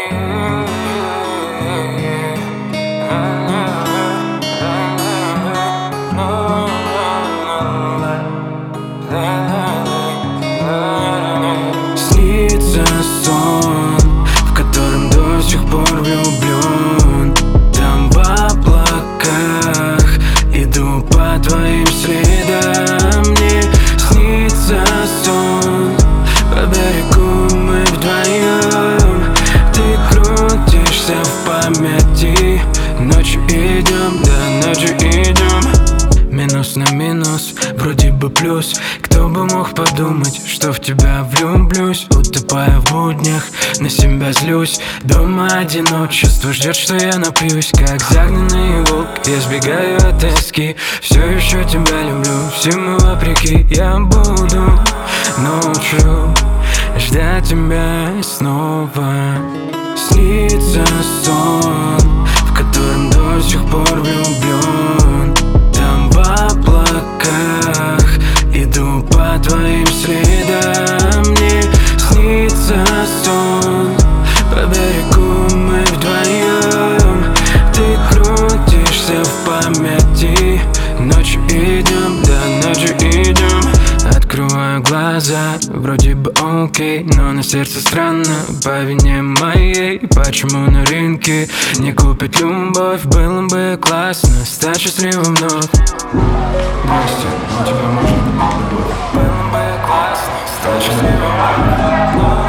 Снится сон, в котором до сих пор влюблен. Там в облаках иду по твоим следам. Мне снится сон, по берегу мы вдвоем. Ты крутишься в памяти. Ночью идем, да ночью идем. Минус на минус, вроде бы плюс. Кто бы мог подумать, что в тебя влюблюсь. Утопая в буднях, на себя злюсь. Дома одиночество ждет, что я напьюсь. Как загнанный волк, я сбегаю от тоски. Все еще тебя люблю, всему вопреки. Я буду ночью ждать тебя снова. Снится сон, в котором до сих пор влюблен. Там в облаках иду по твоим следам. Мне снится сон, по берегу мы вдвоем. Ты крутишься в памяти. Ночью идем, да ночью идем. Открываю глаза, вроде бы окей, но на сердце странно по вине моей. Почему на рынке не купить любовь? Было бы классно стать счастливым вновь. Здрасте, у тебя может быть любовь. Было бы классно стать счастливым вновь.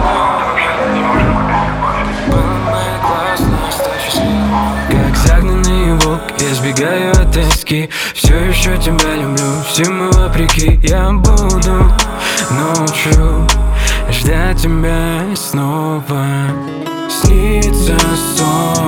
Как загнанный волк, я сбегаю от тоски. Все еще тебя люблю, всему вопреки. Я буду ночью ждать тебя снова. Снится сон,